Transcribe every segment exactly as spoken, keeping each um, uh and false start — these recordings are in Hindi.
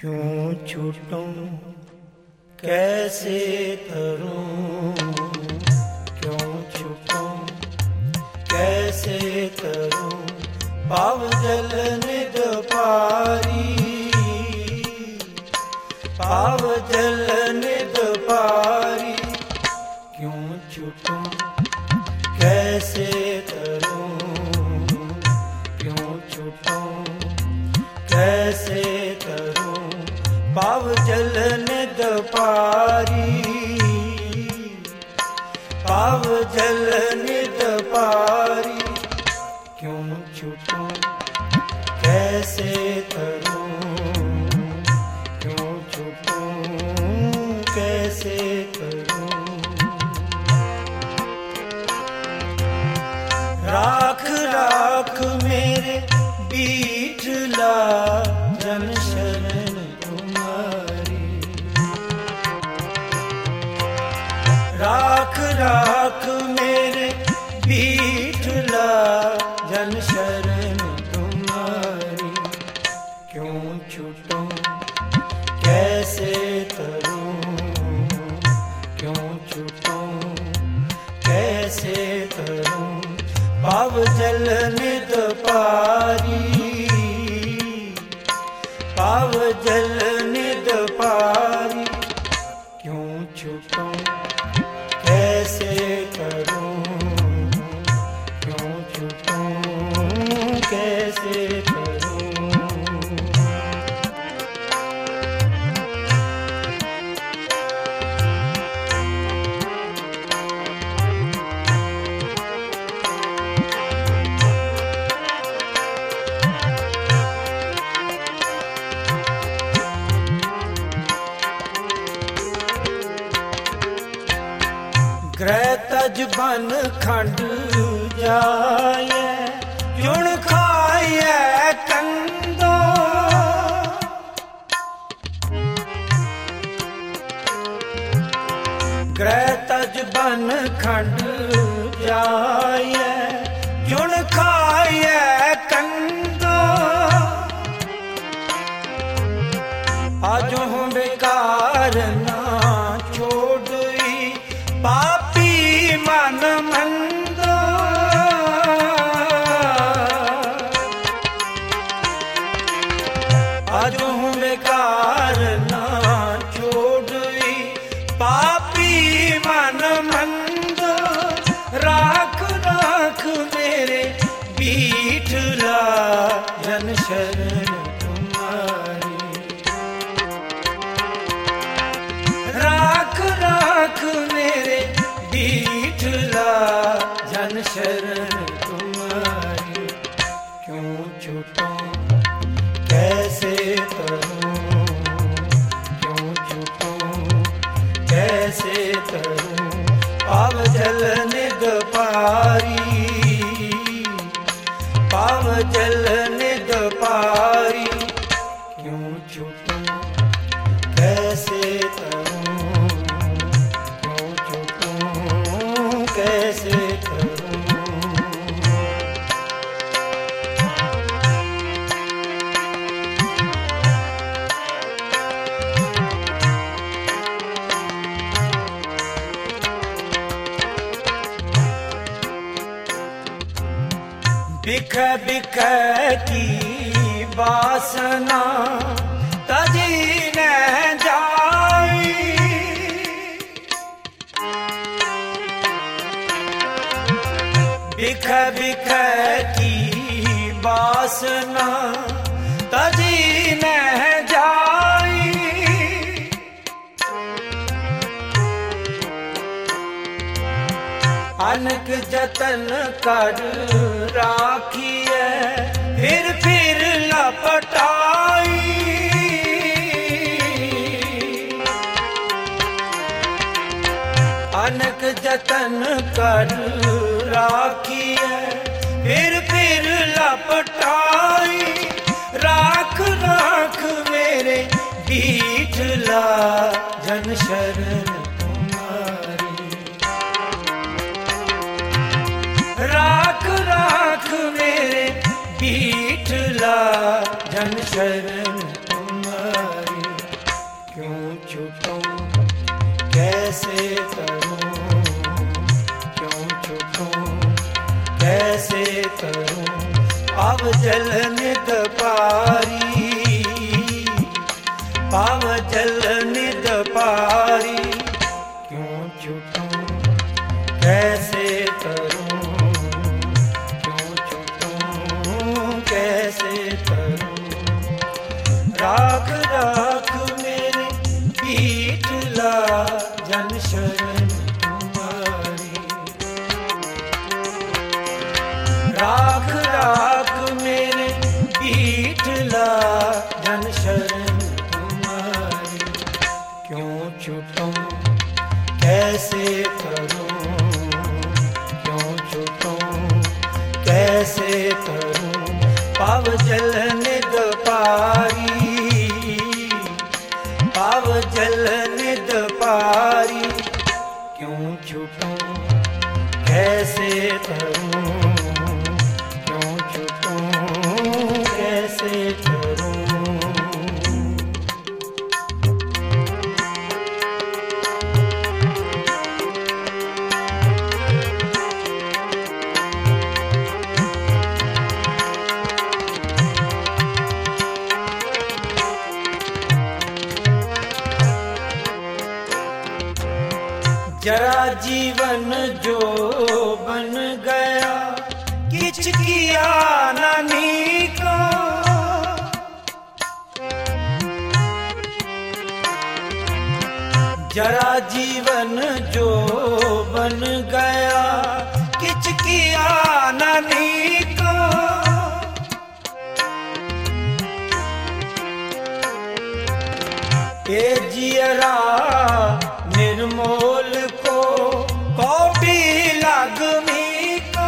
क्यों छूटूं कैसे तरूं, क्यों छूटूं कैसे तरूं, पाव जल निद पारी, पाव जल निद पारी। क्यों छूटूं कैसे तरूं, क्यों छूटूं कैसे तरूं, पाव जल निद पारी, पाव जल निद पारी। क्यों छूटूं कैसे तरूं, क्यों छूटूं कैसे तरूं। राख राख मेरे बीठला जन शरण तुम्हारी, राख राख मेरे बीठला जन शरण तुम्हारी। क्यों छूटूं कैसे तरूं, क्यों छूटूं कैसे तरूं, पाव जल निद पारी, पाव जल निद पारी। क्यों छूटूं कैसे तरूं, क्यों छूटूं कैसे तरूं। ग्रह तज बन खंड जाए, जुण खाए कंदो, ग्रह तज बन खंड जाए, जुण खाए कंदो। आजो बेकार ना छोड़ी पापी मन मंदो, आजो बेकार ना छोड़ी पापी मन मंदो। राख राख मेरे बीठला जन शरण तुम्हारी, राख राख मेरे बीठला जन शरण तुम्हारी। क्यों छूटूं कैसे तरूं, क्यों छूटूं कैसे तरूं, पाव जल निद पारी, पाव जल निद पारी। क्यों छूटूं कैसे तरूं, क्यों छूटूं कैसे तरूं। बिख बिख की वासना तजी न जाई, बिख बिख की वासना तजी न जाई। अनक जतन कर राखिए, फिर फिर लपटाई। अनक जतन कर राखिए, फिर फिर लपटाई। राख राख मेरे बीठला जन शरण तुम्हारी, राख राख मेरे बीठला जन शरण तुम्हारी। जल निध पारी। क्यों छूटूं कैसे करूं, क्यों छूटूं कैसे करूं। राख राख मेरे पीठ ला जन शरण तुम्हारी। राख राख मेरे पीठ ला जन शरण तुम्हारी। क्यों छूटूं कैसे करूं, क्यों छूटूं कैसे करूं। पाव जल निध पारी, पाव जल निध पारी। क्यों छूटूं कैसे करूं, क्यों छूटूं कैसे करूं। जरा जीवन जो बन गया, किछ किया नानी को। जरा जीवन जो बन गया, किछ किया नानी को। ए जियरा निर्मोल को कौटी लागमी को।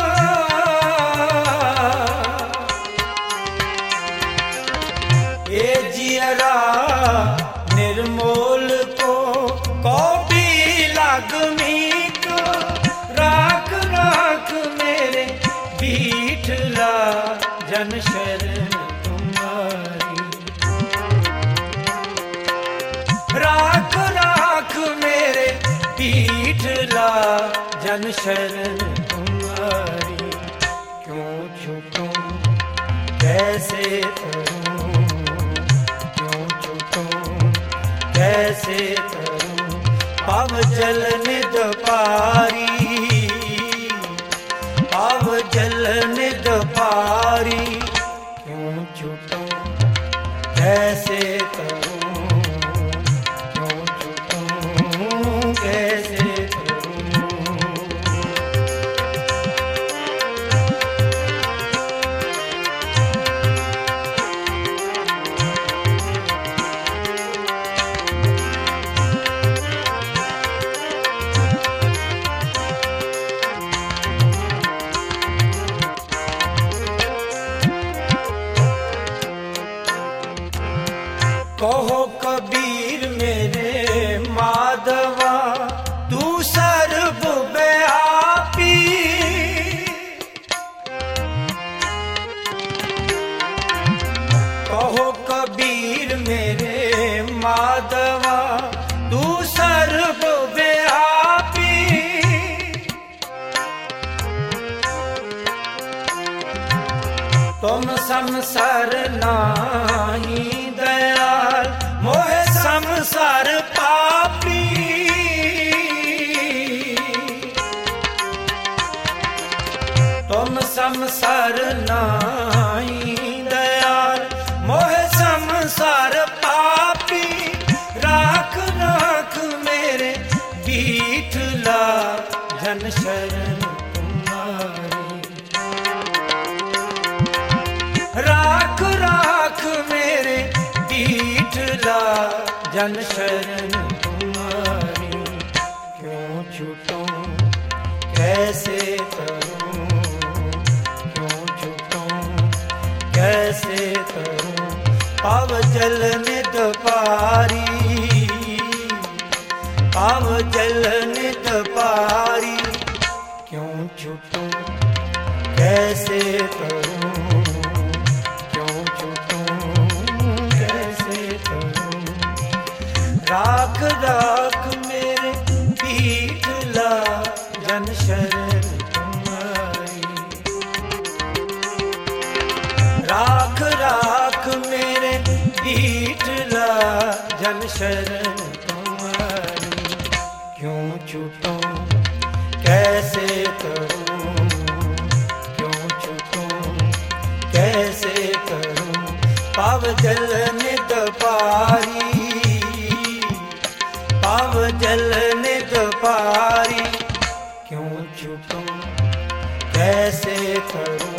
ए जियरा निर्मोल को कौटी लागमी को। राख राख मेरे पीठ ला जन शरण तुम्हारी। राख राख मेरे पीठ ला जन शरण तुम्हारी। क्यों छूटूं कैसे करूं, क्यों छूटूं कैसे करूं। पाव जल निध पारी, पाव जल निध पारी। क्यों छूटूं कैसे करूं, कैसे करूं। कहो कबीर मेरे माधवा, तू सर्व व्यापी। कहो कबीर मेरे माधवा, तू सर्व व्यापी। तुम संसार नाही दयाल, मोहे संसार पापी। तुम संसार नाही दयाल, मोहे संसार पापी। राख राख मेरे पीठ ला जन शरण तुम्हारी। राख राख मेरे पीठ ला जन शरण तुम्हारी। क्यों छूटूं कैसे करूं, क्यों छूटूं कैसे करूं। पाव जल निध पारी, पाव जल निध पारी। क्यों छूटूं कैसे करूं, क्यों छूटूं कैसे करूं। राख राख मेरे पीठ ला जन शरण तुम्हारी। राख राख मेरे पीठ ला जन शरण तुम्हारी। क्यों छूटूं कैसे करूं, क्यों छूटूं कैसे करूं, पाव जल नित पारी, पाव जल नित पारी। क्यों छूटूं कैसे करूं,